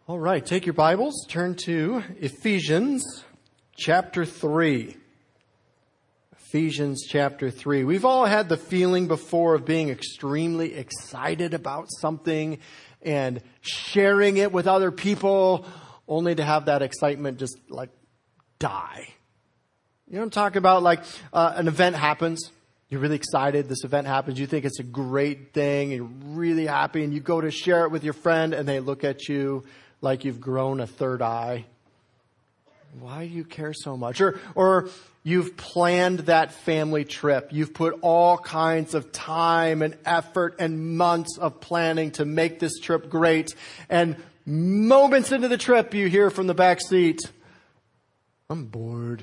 All right, take your Bibles, turn to Ephesians chapter 3. Ephesians chapter 3. We've all had the feeling before of being extremely excited about something and sharing it with other people, only to have that excitement just die. You know what I'm talking about? An event happens. You're really excited. This event happens. You think it's a great thing. And you're really happy. And you go to share it with your friend and they look at you like you've grown a third eye. Why do you care so much? Or you've planned that family trip. You've put all kinds of time and effort and months of planning to make this trip great. And moments into the trip, you hear from the back seat, "I'm bored."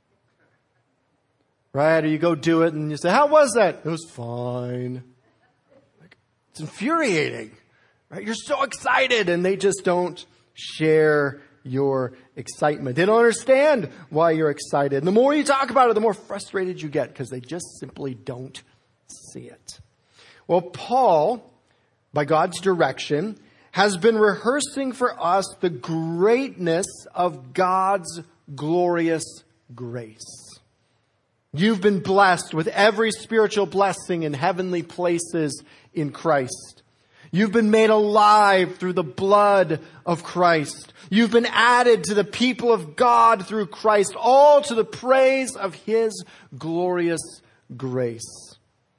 Right? Or you go do it and you say, "How was that?" "It was fine." It's infuriating. Right? You're so excited and they just don't share your excitement. They don't understand why you're excited. And the more you talk about it, the more frustrated you get because they just simply don't see it. Well, Paul, by God's direction, has been rehearsing for us the greatness of God's glorious grace. You've been blessed with every spiritual blessing in heavenly places in Christ. You've been made alive through the blood of Christ. You've been added to the people of God through Christ, all to the praise of His glorious grace.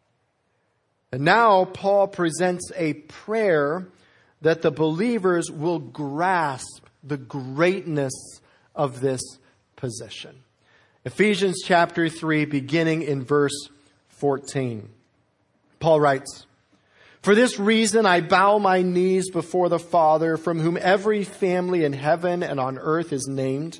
And now Paul presents a prayer that the believers will grasp the greatness of this position. Ephesians chapter 3, beginning in verse 14. Paul writes, "For this reason I bow my knees before the Father, from whom every family in heaven and on earth is named,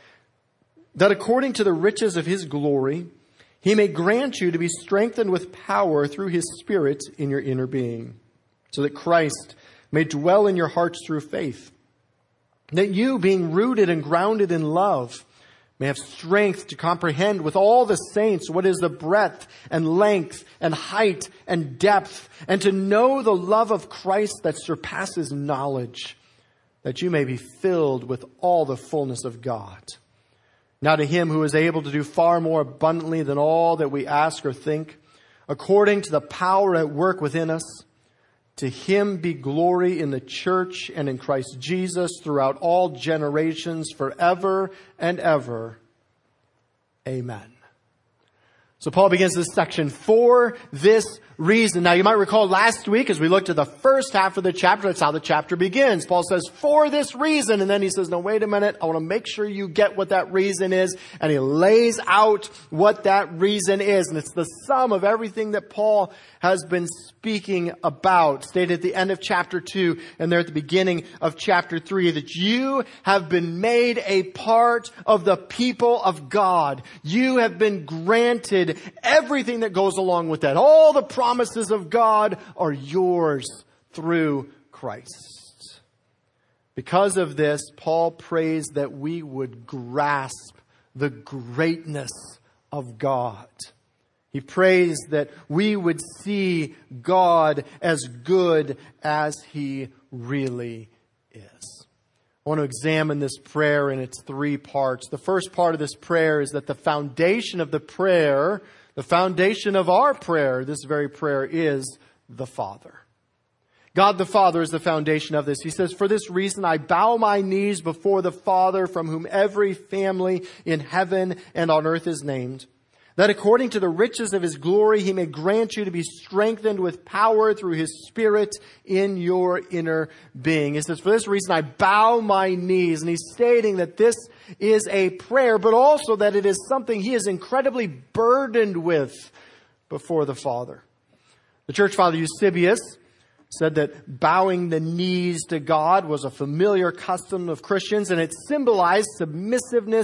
that according to the riches of His glory, He may grant you to be strengthened with power through His Spirit in your inner being, so that Christ may dwell in your hearts through faith, that you, being rooted and grounded in love, may have strength to comprehend with all the saints what is the breadth and length and height and depth, and to know the love of Christ that surpasses knowledge, that you may be filled with all the fullness of God. Now to Him who is able to do far more abundantly than all that we ask or think, according to the power at work within us, to Him be glory in the church and in Christ Jesus throughout all generations, forever and ever. Amen." So Paul begins this section, "For this reason." Now you might recall last week as we looked at the first half of the chapter, that's how the chapter begins. Paul says, "For this reason." And then he says, "No, wait a minute. I want to make sure you get what that reason is." And he lays out what that reason is. And it's the sum of everything that Paul has been speaking about, stated at the end of chapter 2 and there at the beginning of chapter 3, that you have been made a part of the people of God. You have been granted everything that goes along with that. All the promises of God are yours through Christ. Because of this, Paul prays that we would grasp the greatness of God. He prays that we would see God as good as He really is. I want to examine this prayer in its three parts. The first part of this prayer is that the foundation of the prayer, the foundation of our prayer, this very prayer, is the Father. God the Father is the foundation of this. He says, "For this reason I bow my knees before the Father, from whom every family in heaven and on earth is named, that according to the riches of His glory, He may grant you to be strengthened with power through His Spirit in your inner being." He says, "For this reason I bow my knees." And he's stating that this is a prayer, but also that it is something he is incredibly burdened with before the Father. The church father Eusebius said that bowing the knees to God was a familiar custom of Christians, and it symbolized submissiveness,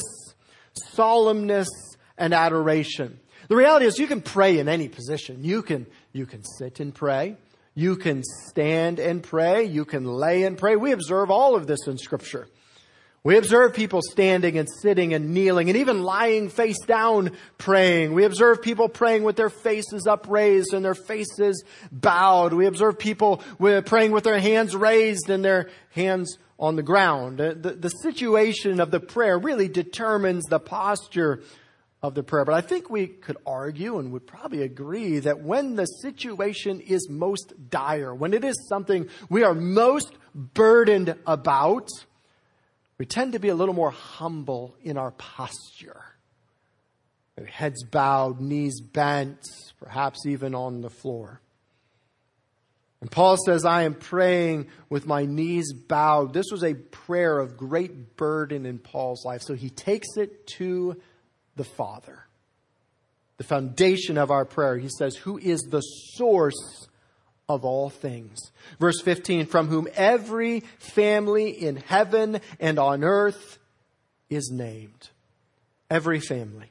solemnness, and adoration. The reality is you can pray in any position. You can sit and pray. You can stand and pray. You can lay and pray. We observe all of this in Scripture. We observe people standing and sitting and kneeling and even lying face down praying. We observe people praying with their faces upraised and their faces bowed. We observe people praying with their hands raised and their hands on the ground. The situation of the prayer really determines the posture of the prayer. But I think we could argue and would probably agree that when the situation is most dire, when it is something we are most burdened about, we tend to be a little more humble in our posture. Heads bowed, knees bent, perhaps even on the floor. And Paul says, I am praying with my knees bowed. This was a prayer of great burden in Paul's life. So he takes it to the Father, the foundation of our prayer. He says, who is the source of all things. Verse 15, from whom every family in heaven and on earth is named. Every family.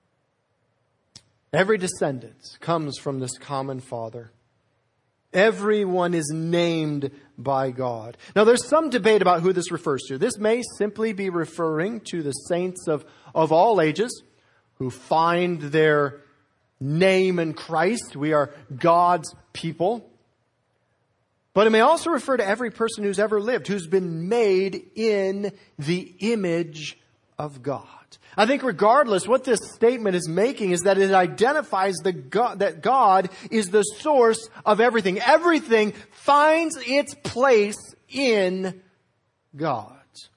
Every descendant comes from this common Father. Everyone is named by God. Now there's some debate about who this refers to. This may simply be referring to the saints of all ages who find their name in Christ. We are God's people. But it may also refer to every person who's ever lived, who's been made in the image of God. I think regardless, what this statement is making is that it identifies that God is the source of everything. Everything finds its place in God.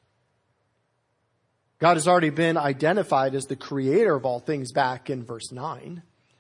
God has already been identified as the creator of all things back in verse 9.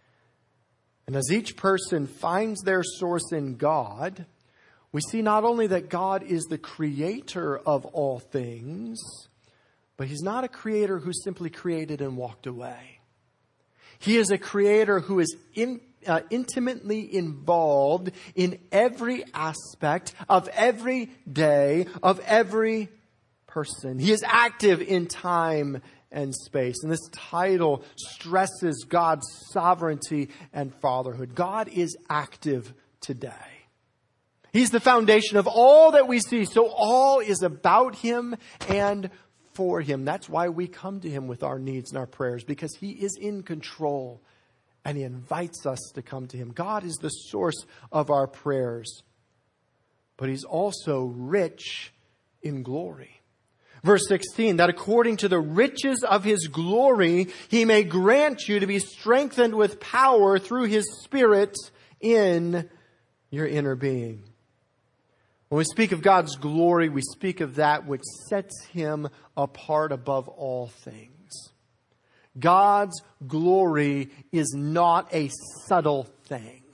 And as each person finds their source in God, we see not only that God is the creator of all things, but He's not a creator who simply created and walked away. He is a creator who is intimately involved in every aspect of every day, of every person. He is active in time and space. And this title stresses God's sovereignty and fatherhood. God is active today. He's the foundation of all that we see. So all is about Him and for Him. That's why we come to Him with our needs and our prayers, because He is in control and He invites us to come to Him. God is the source of our prayers, but He's also rich in glory. Verse 16, that according to the riches of His glory, He may grant you to be strengthened with power through His Spirit in your inner being. When we speak of God's glory, we speak of that which sets Him apart above all things. God's glory is not a subtle thing.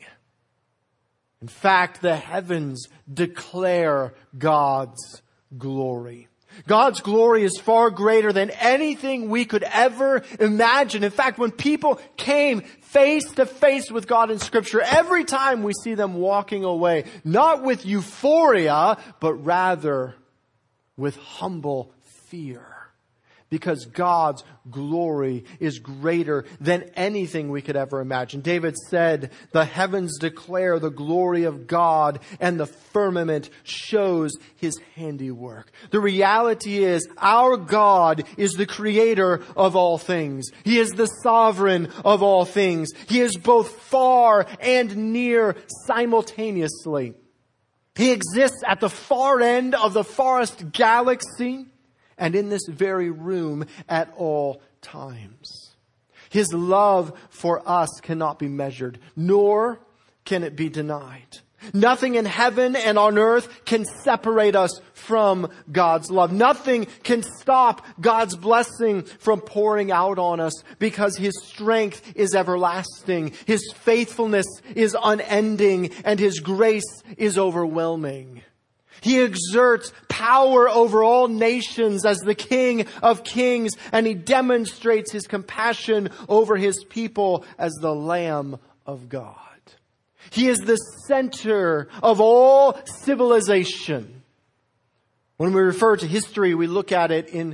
In fact, the heavens declare God's glory. God's glory is far greater than anything we could ever imagine. In fact, when people came face to face with God in Scripture, every time we see them walking away, not with euphoria, but rather with humble fear. Because God's glory is greater than anything we could ever imagine. David said, the heavens declare the glory of God, and the firmament shows His handiwork. The reality is, our God is the creator of all things. He is the sovereign of all things. He is both far and near simultaneously. He exists at the far end of the farthest galaxy, and in this very room at all times. His love for us cannot be measured, nor can it be denied. Nothing in heaven and on earth can separate us from God's love. Nothing can stop God's blessing from pouring out on us, because His strength is everlasting. His faithfulness is unending, and His grace is overwhelming. He exerts power over all nations as the King of Kings, and He demonstrates His compassion over His people as the Lamb of God. He is the center of all civilization. When we refer to history, we look at it in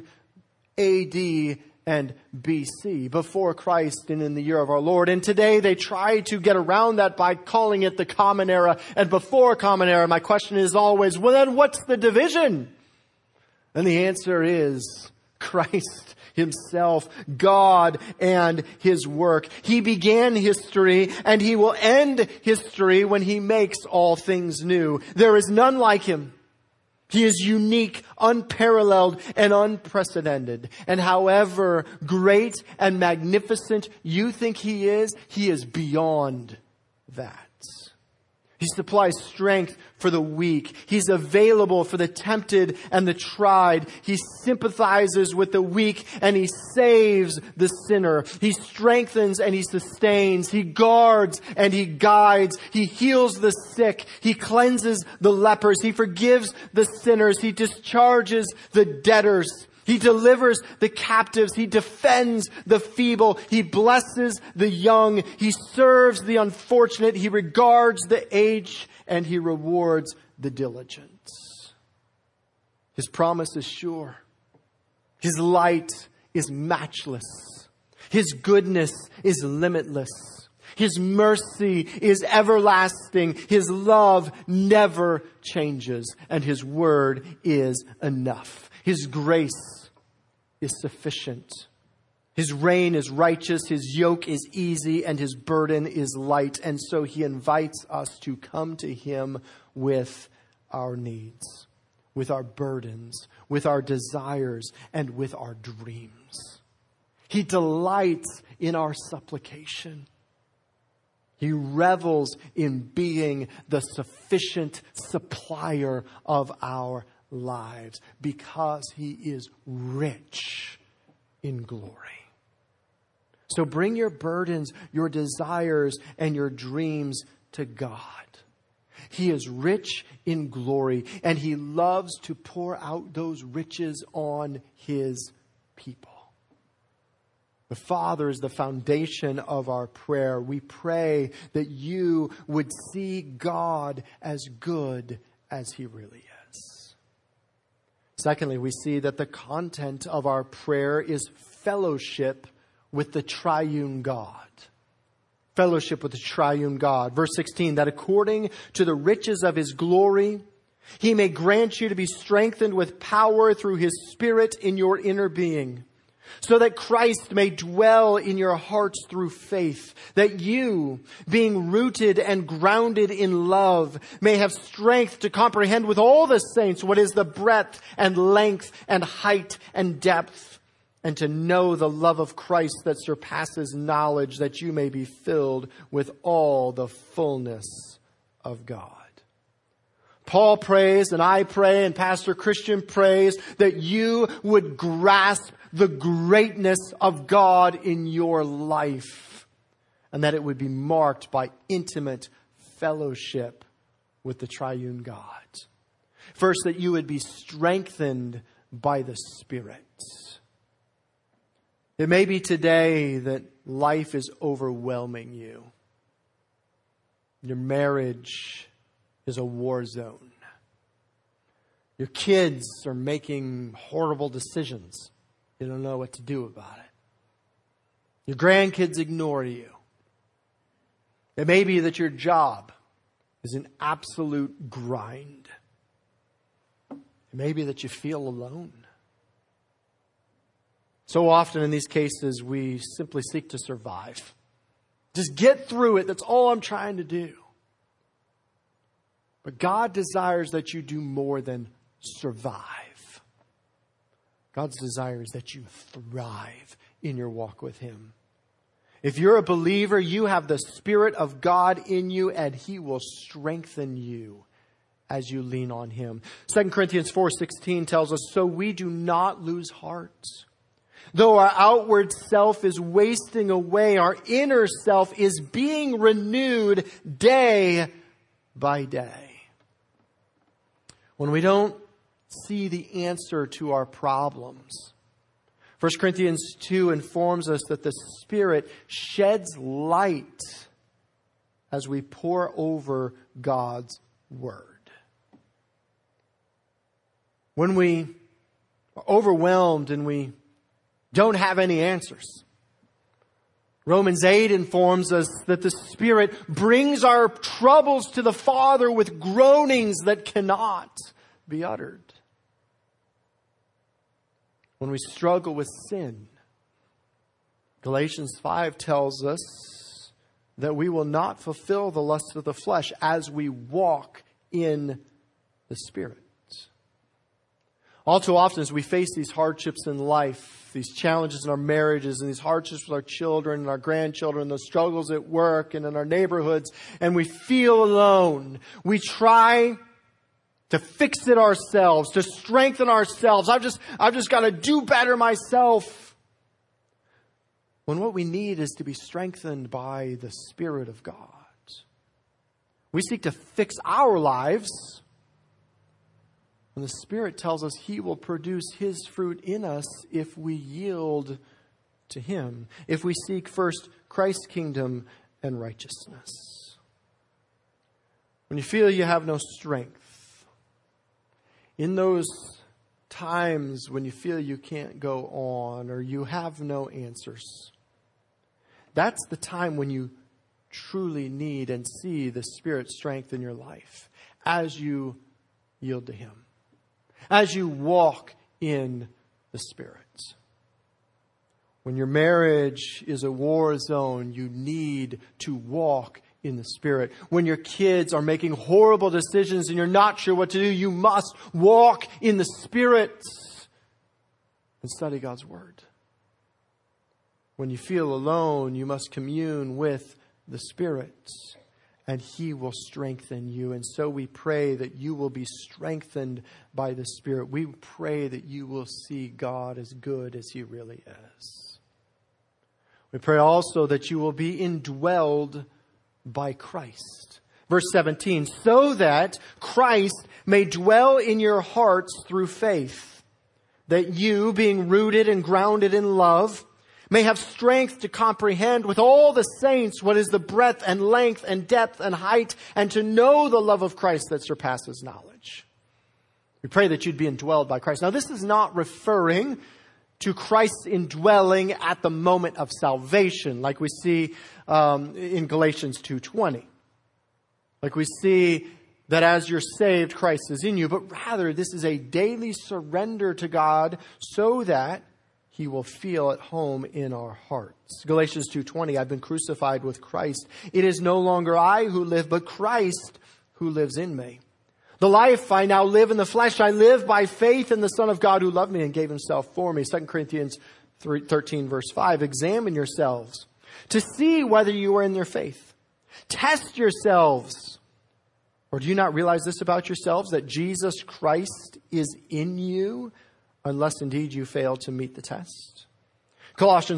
AD and BC, before Christ and in the year of our Lord. And today they try to get around that by calling it the Common Era and before Common Era. My question is always, well then what's the division? And the answer is Christ Himself, God and His work. He began history, and He will end history when He makes all things new. There is none like Him. He is unique, unparalleled, and unprecedented. And however great and magnificent you think He is beyond that. He supplies strength for the weak. He's available for the tempted and the tried. He sympathizes with the weak and He saves the sinner. He strengthens and He sustains. He guards and He guides. He heals the sick. He cleanses the lepers. He forgives the sinners. He discharges the debtors. He delivers the captives. He defends the feeble. He blesses the young. He serves the unfortunate. He regards the aged, and He rewards the diligent. His promise is sure. His light is matchless. His goodness is limitless. His mercy is everlasting. His love never changes, and His word is enough. His grace is sufficient. His reign is righteous. His yoke is easy and His burden is light. And so He invites us to come to Him with our needs, with our burdens, with our desires, and with our dreams. He delights in our supplication. He revels in being the sufficient supplier of our lives because He is rich in glory. So bring your burdens, your desires, and your dreams to God. He is rich in glory, and He loves to pour out those riches on His people. The Father is the foundation of our prayer. We pray that you would see God as good as He really is. Secondly, we see that the content of our prayer is fellowship with the triune God. Fellowship with the triune God. Verse 16, that according to the riches of His glory, He may grant you to be strengthened with power through His Spirit in your inner being, so that Christ may dwell in your hearts through faith, that you, being rooted and grounded in love, may have strength to comprehend with all the saints what is the breadth and length and height and depth, and to know the love of Christ that surpasses knowledge, that you may be filled with all the fullness of God. Paul prays, and I pray, and Pastor Christian prays that you would grasp the greatness of God in your life, and that it would be marked by intimate fellowship with the triune God. First, that you would be strengthened by the Spirit. It may be today that life is overwhelming you. Your marriage is a war zone. Your kids are making horrible decisions. You don't know what to do about it. Your grandkids ignore you. It may be that your job is an absolute grind. It may be that you feel alone. So often in these cases, we simply seek to survive. Just get through it. That's all I'm trying to do. But God desires that you do more than survive. God's desire is that you thrive in your walk with Him. If you're a believer, you have the Spirit of God in you, and He will strengthen you as you lean on Him. 2 Corinthians 4:16 tells us, so we do not lose heart. Though our outward self is wasting away, our inner self is being renewed day by day. When we don't see the answer to our problems, 1 Corinthians 2 informs us that the Spirit sheds light as we pore over God's Word. When we are overwhelmed and we don't have any answers, Romans 8 informs us that the Spirit brings our troubles to the Father with groanings that cannot be uttered. When we struggle with sin, Galatians 5 tells us that we will not fulfill the lust of the flesh as we walk in the Spirit. All too often as we face these hardships in life, these challenges in our marriages and these hardships with our children and our grandchildren, those struggles at work and in our neighborhoods, and we feel alone, we try to fix it ourselves, to strengthen ourselves. I've just got to do better myself. When what we need is to be strengthened by the Spirit of God. We seek to fix our lives when the Spirit tells us He will produce His fruit in us if we yield to Him, if we seek first Christ's kingdom and righteousness. When you feel you have no strength, in those times when you feel you can't go on or you have no answers, that's the time when you truly need and see the Spirit's strength in your life as you yield to Him, as you walk in the Spirit. When your marriage is a war zone, you need to walk in the Spirit. When your kids are making horrible decisions and you're not sure what to do, you must walk in the Spirit and study God's Word. When you feel alone, you must commune with the Spirit, and He will strengthen you. And so we pray that you will be strengthened by the Spirit. We pray that you will see God as good as He really is. We pray also that you will be indwelled by Christ. Verse 17, so that Christ may dwell in your hearts through faith, that you, being rooted and grounded in love, may have strength to comprehend with all the saints what is the breadth and length and depth and height, and to know the love of Christ that surpasses knowledge. We pray that you'd be indwelled by Christ. Now, this is not referring to Christ's indwelling at the moment of salvation, like we see in Galatians 2:20. Like we see that as you're saved, Christ is in you. But rather, this is a daily surrender to God so that He will feel at home in our hearts. Galatians 2:20, I've been crucified with Christ. It is no longer I who live, but Christ who lives in me. The life I now live in the flesh, I live by faith in the Son of God who loved me and gave Himself for me. 2 Corinthians 13 verse 5, examine yourselves to see whether you are in your faith. Test yourselves. Or do you not realize this about yourselves, that Jesus Christ is in you, unless indeed you fail to meet the test? Colossians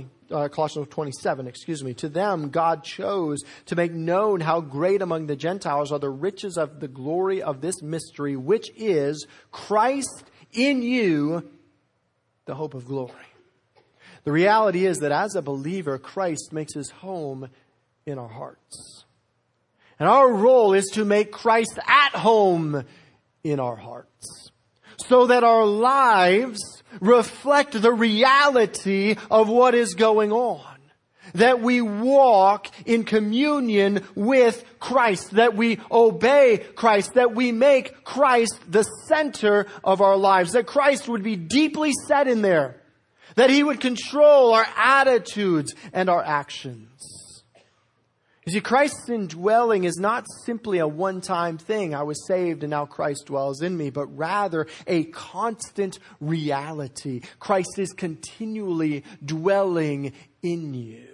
1:27, to them God chose to make known how great among the Gentiles are the riches of the glory of this mystery, which is Christ in you, the hope of glory. The reality is that as a believer, Christ makes His home in our hearts. And our role is to make Christ at home in our hearts, so that our lives reflect the reality of what is going on. That we walk in communion with Christ, that we obey Christ, that we make Christ the center of our lives, that Christ would be deeply set in there, that He would control our attitudes and our actions. You see, Christ's indwelling is not simply a one-time thing. I was saved and now Christ dwells in me, but rather a constant reality. Christ is continually dwelling in you.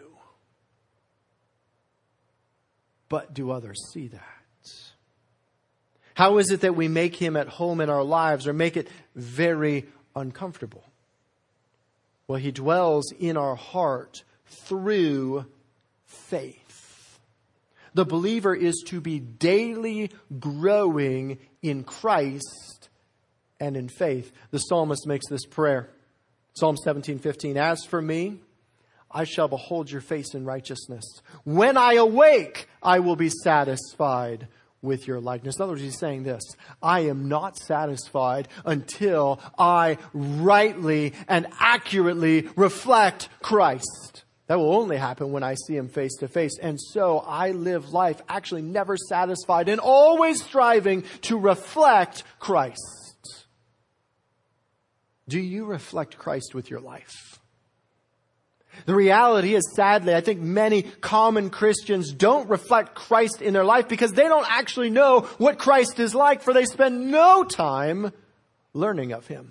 But do others see that? How is it that we make Him at home in our lives or make it very uncomfortable? Well, He dwells in our heart through faith. The believer is to be daily growing in Christ and in faith. The psalmist makes this prayer. Psalm 17:15. As for me, I shall behold your face in righteousness. When I awake, I will be satisfied with your likeness. In other words, he's saying this: I am not satisfied until I rightly and accurately reflect Christ. That will only happen when I see Him face to face. And so I live life actually never satisfied and always striving to reflect Christ. Do you reflect Christ with your life? The reality is, sadly, I think many common Christians don't reflect Christ in their life because they don't actually know what Christ is like, for they spend no time learning of Him.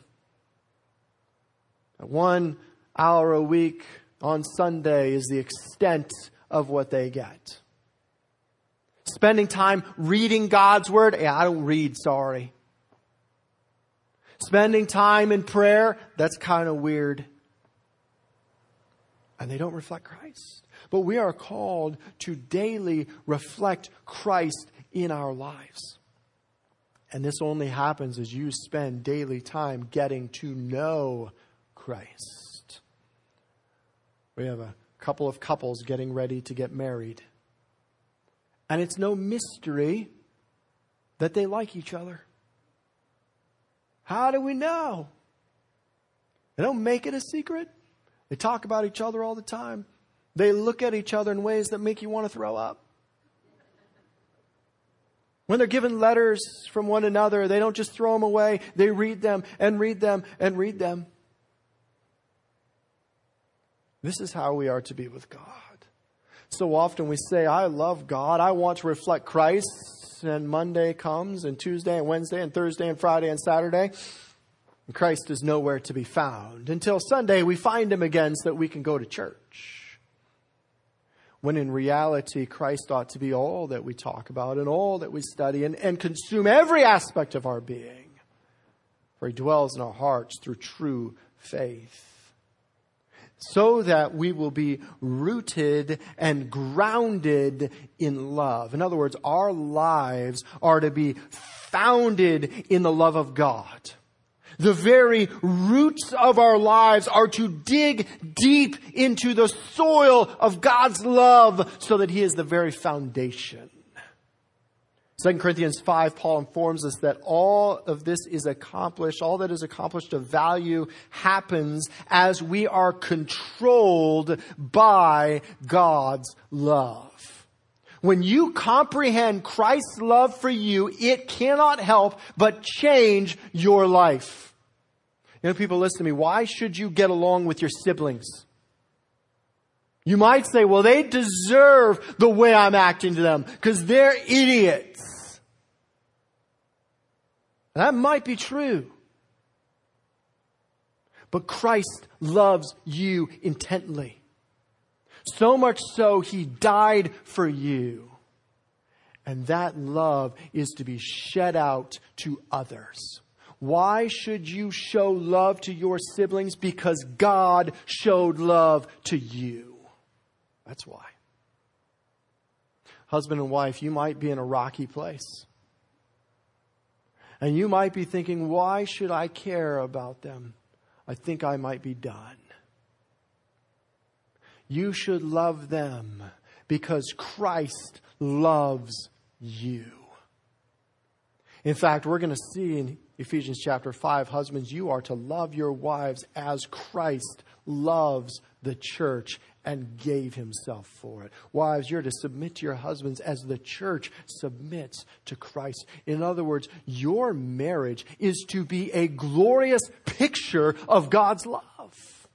1 hour a week on Sunday is the extent of what they get. Spending time reading God's Word. Yeah, I don't read, sorry. Spending time in prayer. That's kind of weird. And they don't reflect Christ. But we are called to daily reflect Christ in our lives. And this only happens as you spend daily time getting to know Christ. We have a couple of couples getting ready to get married. And it's no mystery that they like each other. How do we know? They don't make it a secret. They talk about each other all the time. They look at each other in ways that make you want to throw up. When they're given letters from one another, they don't just throw them away. They read them and read them and read them. This is how we are to be with God. So often we say, I love God. I want to reflect Christ. And Monday comes, and Tuesday and Wednesday and Thursday and Friday and Saturday. And Christ is nowhere to be found. Until Sunday we find Him again so that we can go to church. When in reality, Christ ought to be all that we talk about and all that we study and consume every aspect of our being. For He dwells in our hearts through true faith. So that we will be rooted and grounded in love. In other words, our lives are to be founded in the love of God. The very roots of our lives are to dig deep into the soil of God's love so that He is the very foundation. 2 Corinthians 5, Paul informs us that all of this is accomplished, all that is accomplished of value happens as we are controlled by God's love. When you comprehend Christ's love for you, it cannot help but change your life. You know, people listen to me, why should you get along with your siblings? You might say, well, they deserve the way I'm acting to them because they're idiots. That might be true. But Christ loves you intently. So much so, He died for you. And that love is to be shed out to others. Why should you show love to your siblings? Because God showed love to you. That's why. Husband and wife, you might be in a rocky place. And you might be thinking, why should I care about them? I think I might be done. You should love them because Christ loves you. In fact, we're going to see in Ephesians chapter 5, husbands, you are to love your wives as Christ loves the church and gave Himself for it. Wives, you're to submit to your husbands as the church submits to Christ. In other words, your marriage is to be a glorious picture of God's love.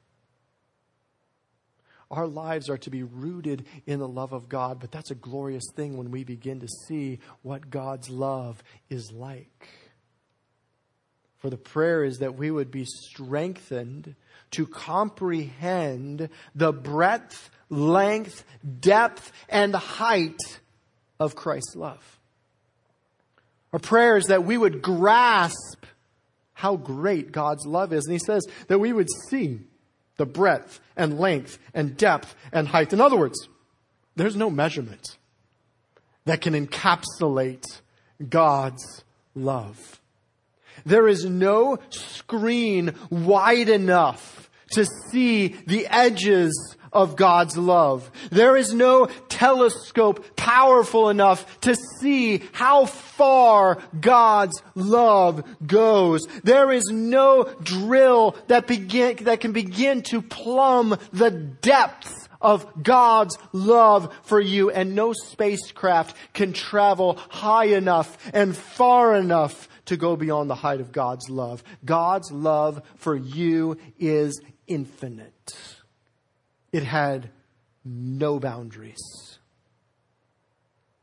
Our lives are to be rooted in the love of God, but that's a glorious thing when we begin to see what God's love is like. For the prayer is that we would be strengthened to comprehend the breadth, length, depth, and height of Christ's love. Our prayer is that we would grasp how great God's love is. And He says that we would see the breadth and length and depth and height. In other words, there's no measurement that can encapsulate God's love. There is no screen wide enough to see the edges of God's love. There is no telescope powerful enough to see how far God's love goes. There is no drill that can begin to plumb the depths of God's love for you, and no spacecraft can travel high enough and far enough to go beyond the height of God's love. God's love for you is infinite. It had no boundaries.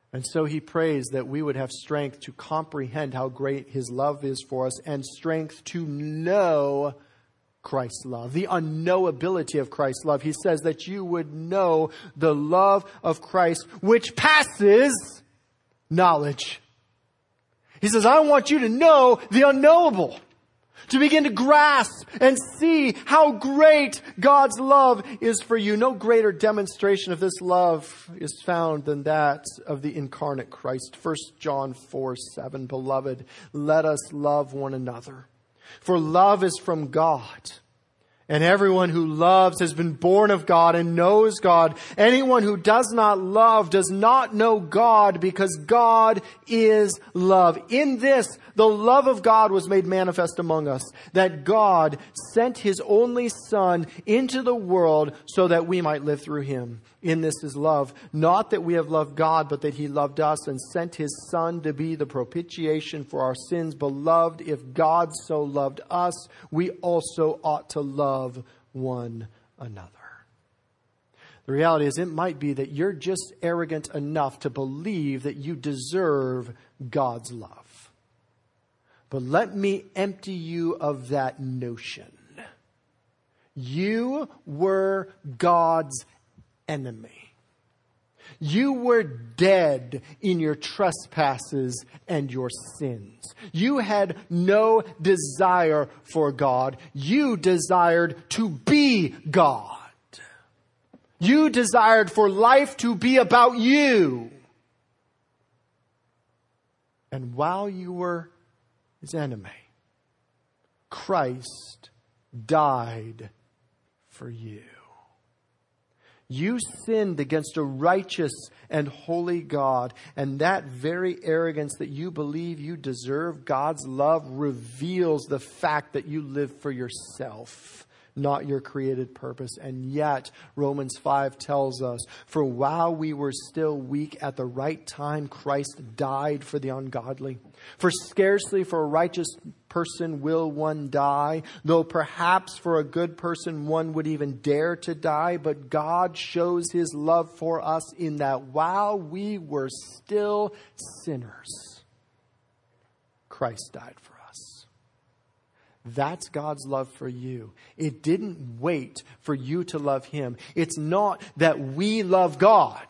And so he prays that we would have strength to comprehend how great his love is for us and strength to know Christ's love, the unknowability of Christ's love. He says that you would know the love of Christ, which passes knowledge. He says, I want you to know the unknowable, to begin to grasp and see how great God's love is for you. No greater demonstration of this love is found than that of the incarnate Christ. 1 John 4:7, Beloved, let us love one another. For love is from God. And everyone who loves has been born of God and knows God. Anyone who does not love does not know God, because God is love. In this, the love of God was made manifest among us, that God sent his only Son into the world so that we might live through him. In this is love, not that we have loved God, but that he loved us and sent his Son to be the propitiation for our sins. Beloved, if God so loved us, we also ought to love one another. The reality is, it might be that you're just arrogant enough to believe that you deserve God's love. But let me empty you of that notion. You were God's enemy. You were dead in your trespasses and your sins. You had no desire for God. You desired to be God. You desired for life to be about you. And while you were his enemy, Christ died for you. You sinned against a righteous and holy God, and that very arrogance that you believe you deserve God's love reveals the fact that you live for yourself, not your created purpose. And yet, Romans 5 tells us, for while we were still weak, at the right time, Christ died for the ungodly. For scarcely for a righteous person will one die, though perhaps for a good person one would even dare to die. But God shows his love for us in that while we were still sinners, Christ died for us. That's God's love for you. It didn't wait for you to love him. It's not that we love God.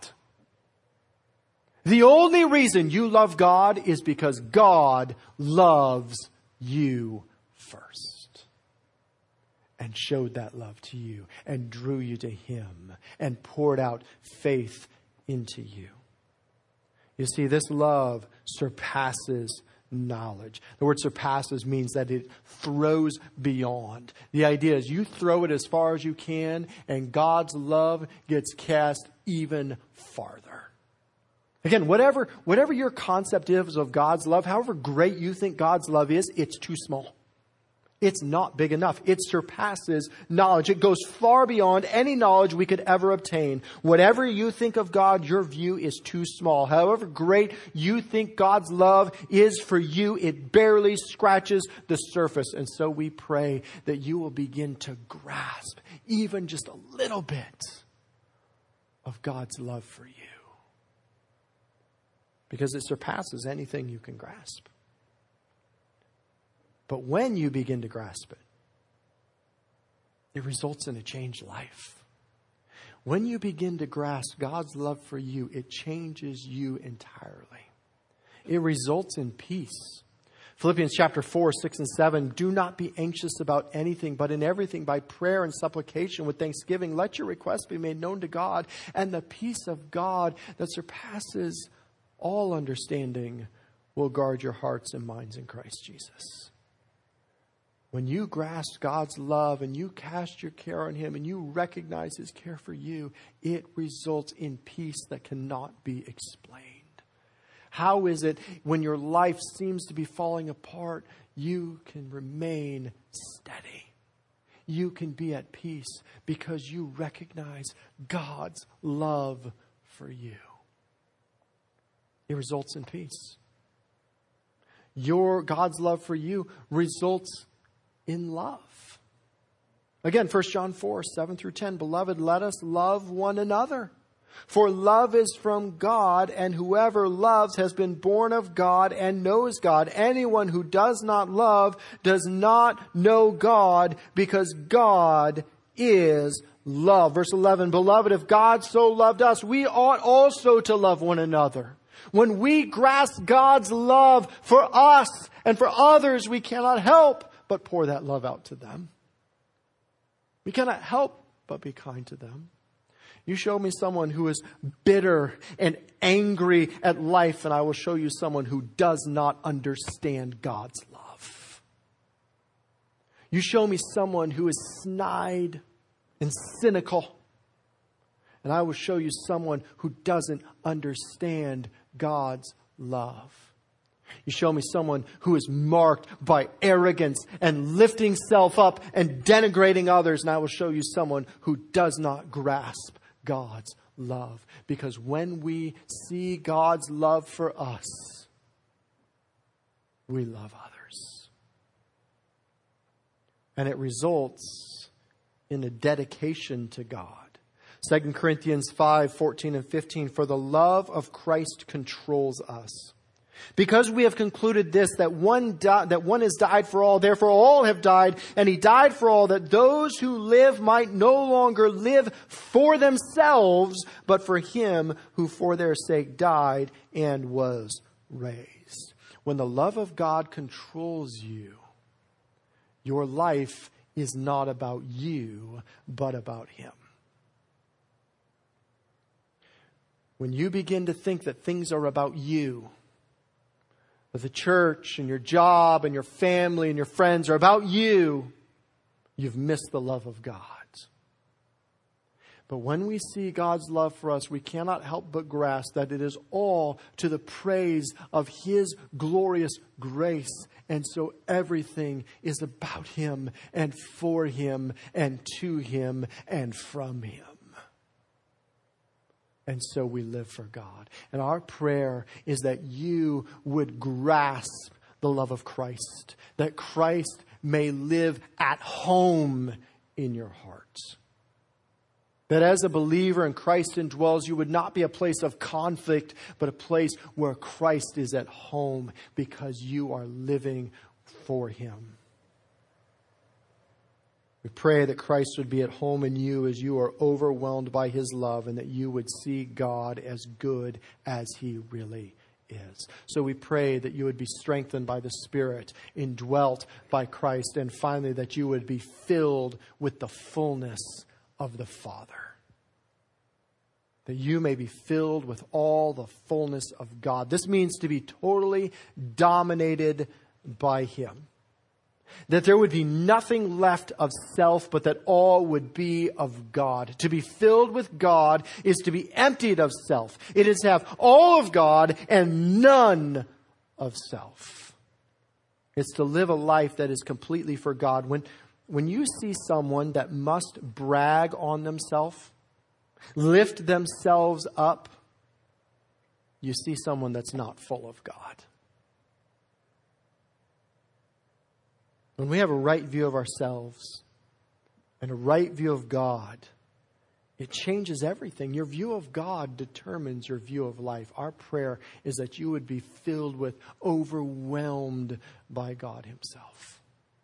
The only reason you love God is because God loves you first and showed that love to you and drew you to him and poured out faith into you. You see, this love surpasses knowledge. The word surpasses means that it throws beyond. The idea is you throw it as far as you can, and God's love gets cast even farther. Again, whatever your concept is of God's love, however great you think God's love is, it's too small. It's not big enough. It surpasses knowledge. It goes far beyond any knowledge we could ever obtain. Whatever you think of God, your view is too small. However great you think God's love is for you, it barely scratches the surface. And so we pray that you will begin to grasp even just a little bit of God's love for you. Because it surpasses anything you can grasp. But when you begin to grasp it, it results in a changed life. When you begin to grasp God's love for you, it changes you entirely. It results in peace. Philippians chapter 4, 6 and 7, do not be anxious about anything, but in everything by prayer and supplication with thanksgiving, let your requests be made known to God, and the peace of God that surpasses all understanding will guard your hearts and minds in Christ Jesus. When you grasp God's love and you cast your care on him and you recognize his care for you, it results in peace that cannot be explained. How is it when your life seems to be falling apart, you can remain steady? You can be at peace because you recognize God's love for you. It results in peace. God's love for you results in love. Again, 1 John 4, 7 through 10. Beloved, let us love one another. For love is from God, and whoever loves has been born of God and knows God. Anyone who does not love does not know God, because God is love. Verse 11, beloved, if God so loved us, we ought also to love one another. When we grasp God's love for us and for others, we cannot help but pour that love out to them. We cannot help but be kind to them. You show me someone who is bitter and angry at life, and I will show you someone who does not understand God's love. You show me someone who is snide and cynical, and I will show you someone who doesn't understand God's love. You show me someone who is marked by arrogance and lifting self up and denigrating others, and I will show you someone who does not grasp God's love. Because when we see God's love for us, we love others. And it results in a dedication to God. 2 Corinthians 5:14 and 15, for the love of Christ controls us. Because we have concluded this, that one has died for all, therefore all have died, and he died for all, that those who live might no longer live for themselves, but for him who for their sake died and was raised. When the love of God controls you, your life is not about you, but about him. When you begin to think that things are about you, that the church and your job and your family and your friends are about you, you've missed the love of God. But when we see God's love for us, we cannot help but grasp that it is all to the praise of his glorious grace. And so everything is about him and for him and to him and from him. And so we live for God. And our prayer is that you would grasp the love of Christ, that Christ may live at home in your hearts. That as a believer in Christ indwells, you would not be a place of conflict, but a place where Christ is at home because you are living for him. We pray that Christ would be at home in you as you are overwhelmed by his love, and that you would see God as good as he really is. So we pray that you would be strengthened by the Spirit, indwelt by Christ, and finally that you would be filled with the fullness of the Father. That you may be filled with all the fullness of God. This means to be totally dominated by him. That there would be nothing left of self, but that all would be of God. To be filled with God is to be emptied of self. It is to have all of God and none of self. It's to live a life that is completely for God. When you see someone that must brag on themselves, lift themselves up, you see someone that's not full of God. When we have a right view of ourselves and a right view of God, it changes everything. Your view of God determines your view of life. Our prayer is that you would be filled with, overwhelmed by God himself.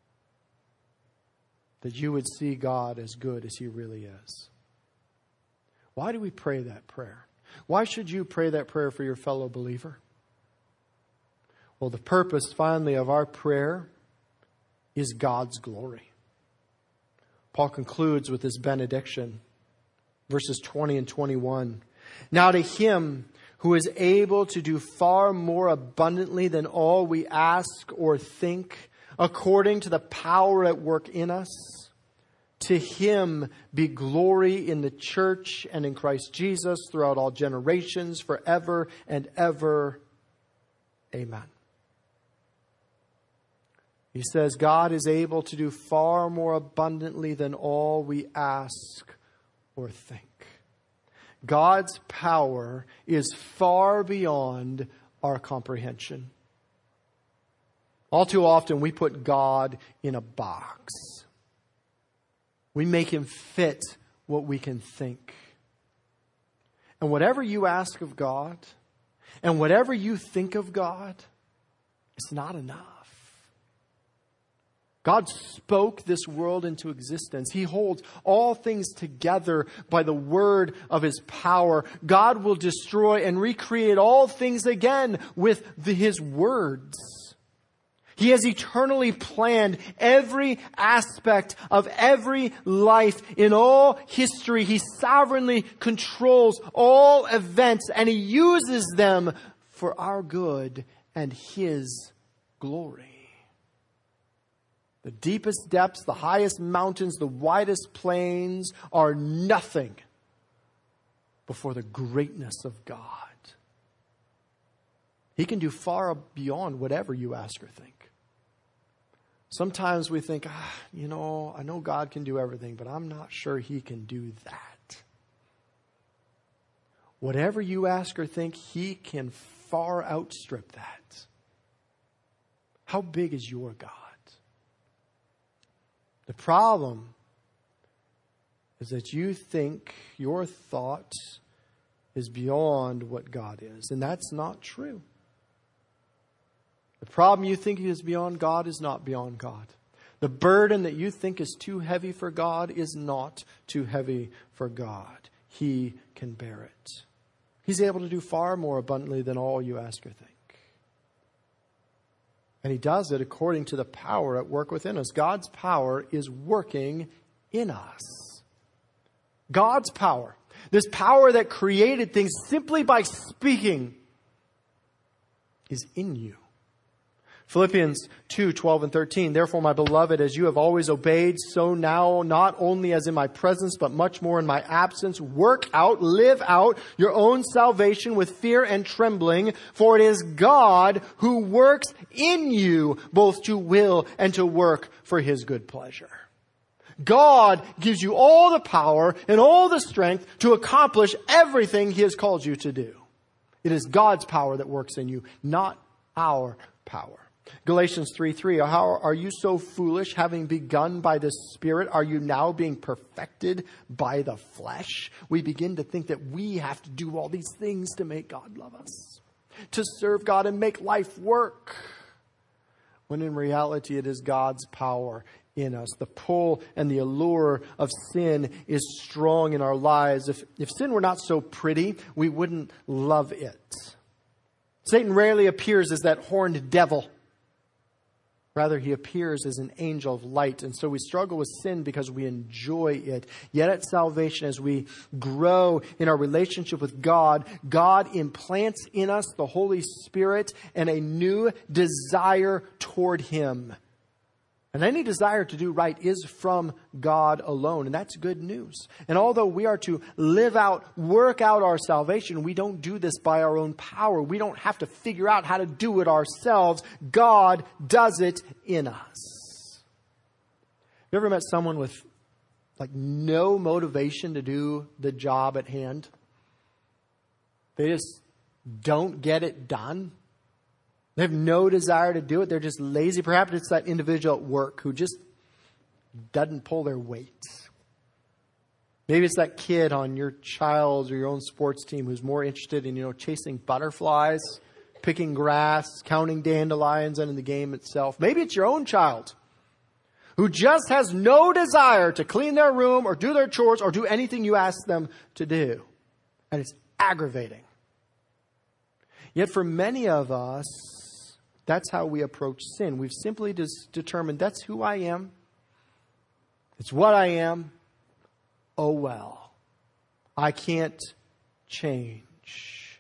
That you would see God as good as he really is. Why do we pray that prayer? Why should you pray that prayer for your fellow believer? Well, the purpose finally of our prayer is God's glory. Paul concludes with this benediction, verses 20 and 21. Now to him who is able to do far more abundantly than all we ask or think, according to the power at work in us, to him be glory in the church and in Christ Jesus throughout all generations, forever and ever. Amen. He says, God is able to do far more abundantly than all we ask or think. God's power is far beyond our comprehension. All too often we put God in a box. We make him fit what we can think. And whatever you ask of God, and whatever you think of God, it's not enough. God spoke this world into existence. He holds all things together by the word of His power. God will destroy and recreate all things again with His words. He has eternally planned every aspect of every life in all history. He sovereignly controls all events, and He uses them for our good and His glory. The deepest depths, the highest mountains, the widest plains are nothing before the greatness of God. He can do far beyond whatever you ask or think. Sometimes we think, I know God can do everything, but I'm not sure He can do that. Whatever you ask or think, He can far outstrip that. How big is your God? The problem is that you think your thought is beyond what God is, and that's not true. The problem you think is beyond God is not beyond God. The burden that you think is too heavy for God is not too heavy for God. He can bear it. He's able to do far more abundantly than all you ask or think. And He does it according to the power at work within us. God's power is working in us. God's power, this power that created things simply by speaking, is in you. Philippians 2:12 and 13. Therefore, my beloved, as you have always obeyed, so now, not only as in my presence, but much more in my absence, work out, live out your own salvation with fear and trembling, for it is God who works in you both to will and to work for His good pleasure. God gives you all the power and all the strength to accomplish everything He has called you to do. It is God's power that works in you, not our power. Galatians 3:3, how are you so foolish, having begun by the Spirit? Are you now being perfected by the flesh? We begin to think that we have to do all these things to make God love us, to serve God and make life work, when in reality it is God's power in us. The pull and the allure of sin is strong in our lives. If sin were not so pretty, we wouldn't love it. Satan rarely appears as that horned devil. Rather, he appears as an angel of light. And so we struggle with sin because we enjoy it. Yet at salvation, as we grow in our relationship with God, God implants in us the Holy Spirit and a new desire toward Him. And any desire to do right is from God alone. And that's good news. And although we are to work out our salvation, we don't do this by our own power. We don't have to figure out how to do it ourselves. God does it in us. You ever met someone with no motivation to do the job at hand? They just don't get it done. They have no desire to do it. They're just lazy. Perhaps it's that individual at work who just doesn't pull their weight. Maybe it's that kid on your child's or your own sports team who's more interested in, chasing butterflies, picking grass, counting dandelions, and in the game itself. Maybe it's your own child who just has no desire to clean their room or do their chores or do anything you ask them to do. And it's aggravating. Yet for many of us, that's how we approach sin. We've simply determined that's who I am. It's what I am. Oh well. I can't change.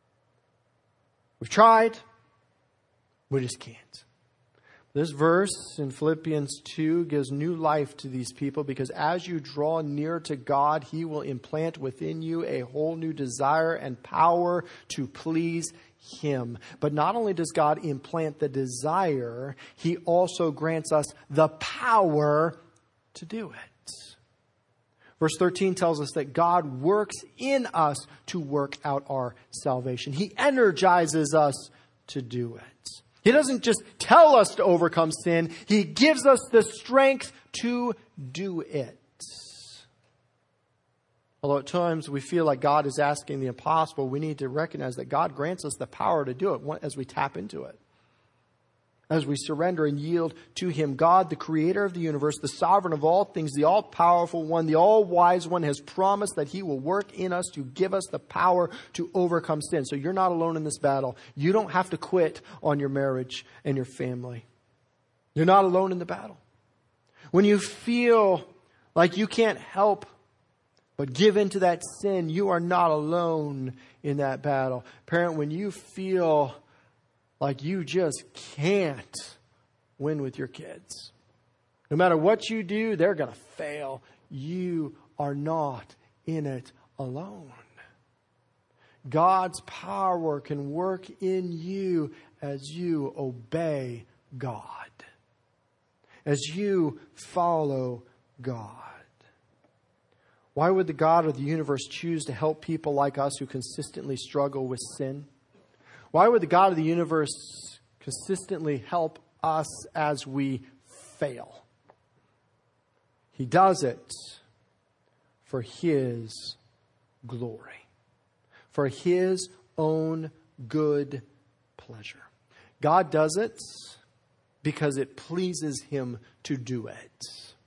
We've tried. We just can't. This verse in Philippians 2 gives new life to these people because as you draw near to God, He will implant within you a whole new desire and power to please Him. But not only does God implant the desire, He also grants us the power to do it. Verse 13 tells us that God works in us to work out our salvation. He energizes us to do it. He doesn't just tell us to overcome sin. He gives us the strength to do it. Although at times we feel like God is asking the impossible, we need to recognize that God grants us the power to do it as we tap into it. As we surrender and yield to Him. God, the creator of the universe, the sovereign of all things, the all-powerful one, the all-wise one, has promised that He will work in us to give us the power to overcome sin. So you're not alone in this battle. You don't have to quit on your marriage and your family. You're not alone in the battle. When you feel like you can't help but give into that sin, you are not alone in that battle. Parent, when you feel like you just can't win with your kids, no matter what you do, they're going to fail. You are not in it alone. God's power can work in you as you obey God, as you follow God. Why would the God of the universe choose to help people like us who consistently struggle with sin? Why would the God of the universe consistently help us as we fail? He does it for His glory, for His own good pleasure. God does it because it pleases Him to do it.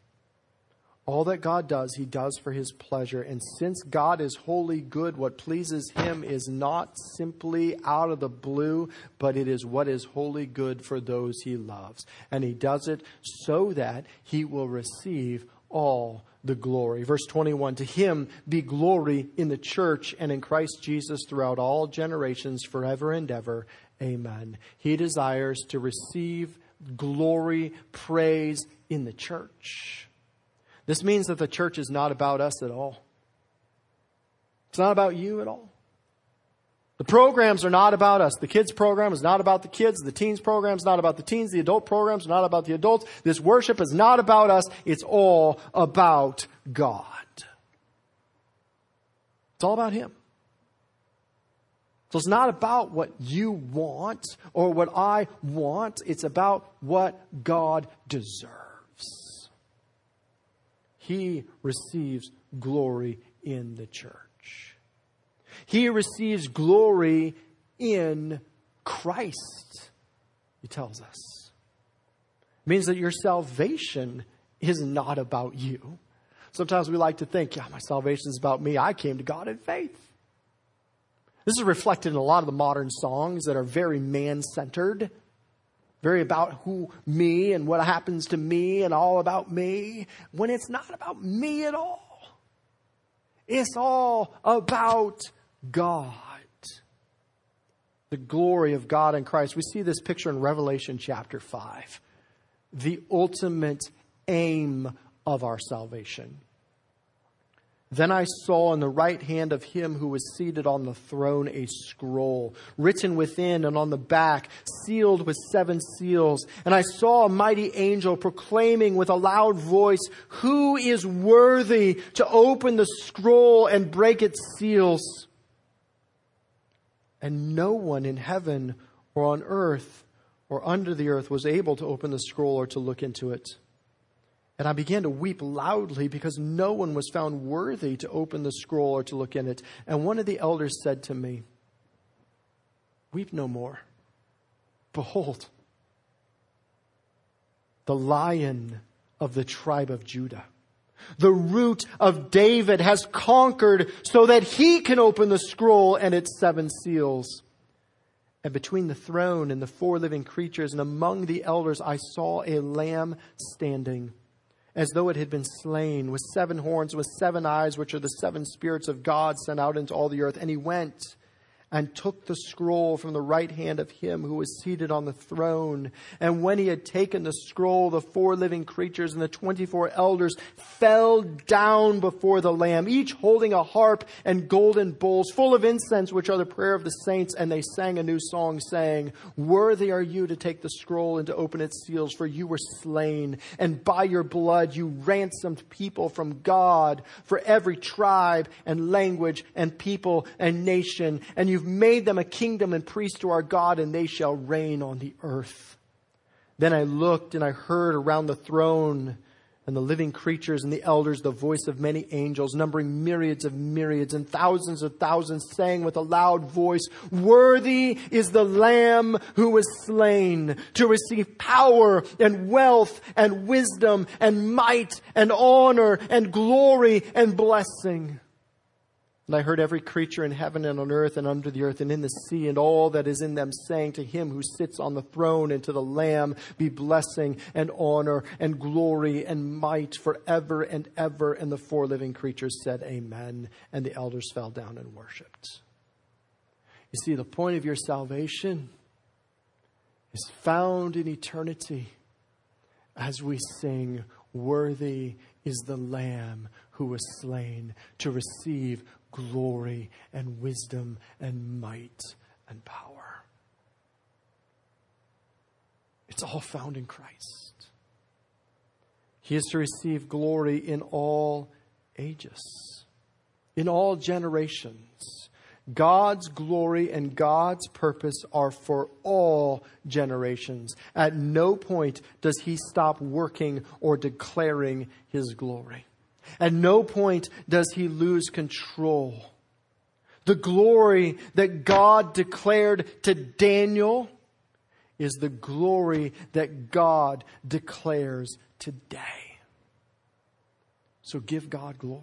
All that God does, He does for His pleasure. And since God is wholly good, what pleases Him is not simply out of the blue, but it is what is wholly good for those He loves. And He does it so that He will receive all the glory. Verse 21, to Him be glory in the church and in Christ Jesus throughout all generations, forever and ever. Amen. He desires to receive glory, praise in the church. This means that the church is not about us at all. It's not about you at all. The programs are not about us. The kids program is not about the kids. The teens program is not about the teens. The adult program is not about the adults. This worship is not about us. It's all about God. It's all about Him. So it's not about what you want or what I want. It's about what God deserves. He receives glory in the church. He receives glory in Christ, He tells us. It means that your salvation is not about you. Sometimes we like to think, my salvation is about me. I came to God in faith. This is reflected in a lot of the modern songs that are very man-centered. Very about me and what happens to me and all about me, when it's not about me at all. It's all about God. The glory of God in Christ. We see this picture in Revelation chapter 5. The ultimate aim of our salvation. Then I saw in the right hand of Him who was seated on the throne a scroll, written within and on the back, sealed with 7 seals. And I saw a mighty angel proclaiming with a loud voice, "Who is worthy to open the scroll and break its seals?" And no one in heaven or on earth or under the earth was able to open the scroll or to look into it. And I began to weep loudly because no one was found worthy to open the scroll or to look in it. And one of the elders said to me, "Weep no more. Behold, the Lion of the tribe of Judah, the Root of David, has conquered so that He can open the scroll and its 7 seals." And between the throne and the 4 living creatures and among the elders, I saw a lamb standing, as though it had been slain, with 7 horns, with 7 eyes, which are the 7 spirits of God sent out into all the earth. And He went and took the scroll from the right hand of Him who was seated on the throne. And when He had taken the scroll, the 4 living creatures and the 24 elders fell down before the Lamb, each holding a harp and golden bowls full of incense, which are the prayer of the saints. And they sang a new song, saying, "Worthy are You to take the scroll and to open its seals, for You were slain, and by Your blood You ransomed people from God, for every tribe and language and people and nation. And You've made them a kingdom and priests to our God, and they shall reign on the earth." Then I looked and I heard around the throne and the living creatures and the elders, the voice of many angels, numbering myriads of myriads and thousands of thousands, saying with a loud voice, "Worthy is the Lamb who was slain to receive power and wealth and wisdom and might and honor and glory and blessing." And I heard every creature in heaven and on earth and under the earth and in the sea and all that is in them saying to him who sits on the throne and to the Lamb be blessing and honor and glory and might forever and ever. And the four living creatures said, "Amen." And the elders fell down and worshipped. You see, the point of your salvation is found in eternity as we sing, "Worthy is the Lamb who was slain to receive glory and wisdom and might and power." It's all found in Christ. He is to receive glory in all ages, in all generations. God's glory and God's purpose are for all generations. At no point does he stop working or declaring his glory. At no point does he lose control. The glory that God declared to Daniel is the glory that God declares today. So give God glory.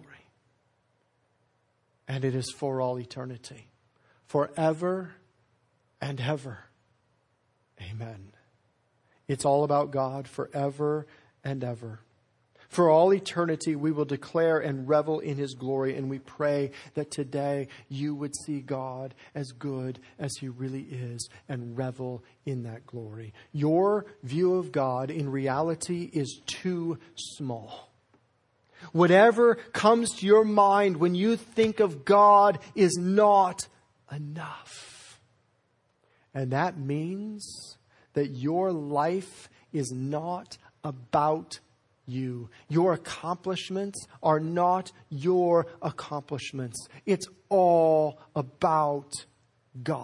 And it is for all eternity, forever and ever. Amen. It's all about God forever and ever. For all eternity, we will declare and revel in his glory. And we pray that today you would see God as good as he really is and revel in that glory. Your view of God in reality is too small. Whatever comes to your mind when you think of God is not enough. And that means that your life is not about you. Your accomplishments are not your accomplishments. It's all about God.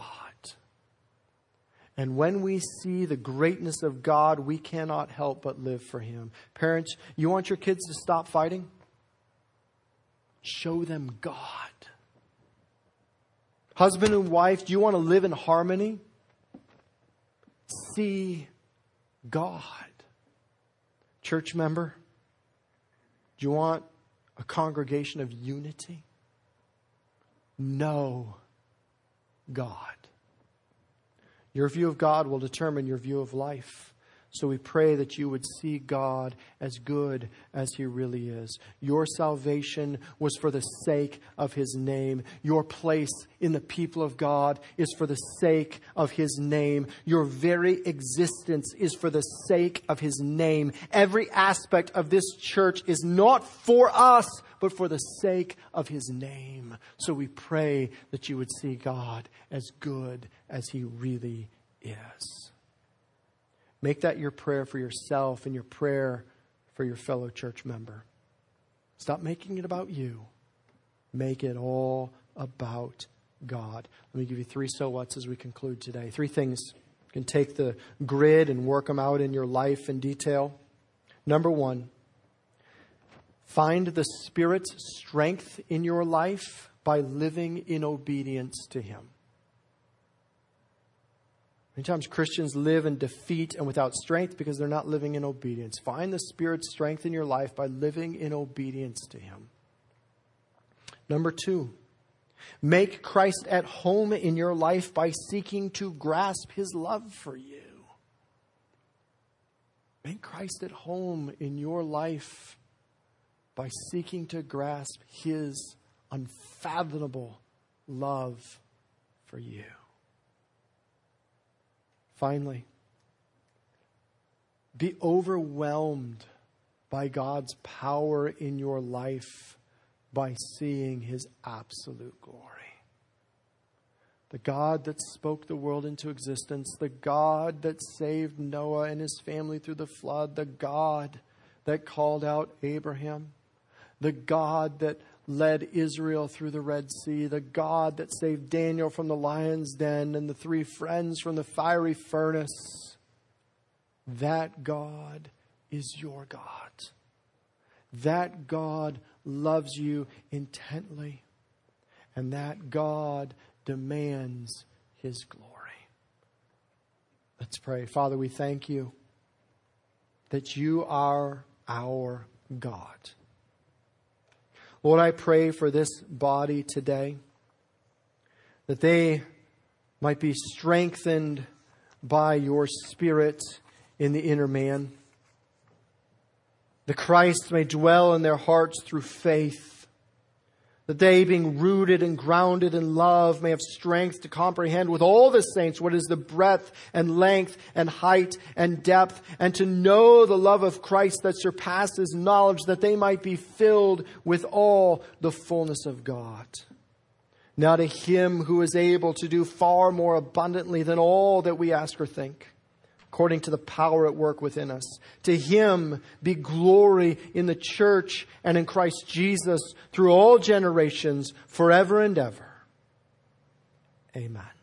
And when we see the greatness of God, we cannot help but live for him. Parents, you want your kids to stop fighting? Show them God. Husband and wife, do you want to live in harmony? See God. Church member, do you want a congregation of unity? Know God. Your view of God will determine your view of life. So we pray that you would see God as good as he really is. Your salvation was for the sake of his name. Your place in the people of God is for the sake of his name. Your very existence is for the sake of his name. Every aspect of this church is not for us, but for the sake of his name. So we pray that you would see God as good as he really is. Make that your prayer for yourself and your prayer for your fellow church member. Stop making it about you. Make it all about God. Let me give you 3 so whats as we conclude today. 3 things. You can take the grid and work them out in your life in detail. Number 1, find the Spirit's strength in your life by living in obedience to him. Many times Christians live in defeat and without strength because they're not living in obedience. Find the Spirit's strength in your life by living in obedience to him. Number 2, make Christ at home in your life by seeking to grasp his love for you. Make Christ at home in your life by seeking to grasp his unfathomable love for you. Finally, be overwhelmed by God's power in your life by seeing his absolute glory. The God that spoke the world into existence, the God that saved Noah and his family through the flood, the God that called out Abraham, the God that led Israel through the Red Sea, the God that saved Daniel from the lion's den and the 3 friends from the fiery furnace. That God is your God. that God loves you intently, and that God demands His glory. Let's pray. Father, we thank you that you are our God. Lord, I pray for this body today, that they might be strengthened by your Spirit in the inner man. That Christ may dwell in their hearts through faith. That they, being rooted and grounded in love, may have strength to comprehend with all the saints what is the breadth and length and height and depth, and to know the love of Christ that surpasses knowledge, that they might be filled with all the fullness of God. Now to Him who is able to do far more abundantly than all that we ask or think, according to the power at work within us. To Him be glory in the church and in Christ Jesus through all generations, forever and ever. Amen.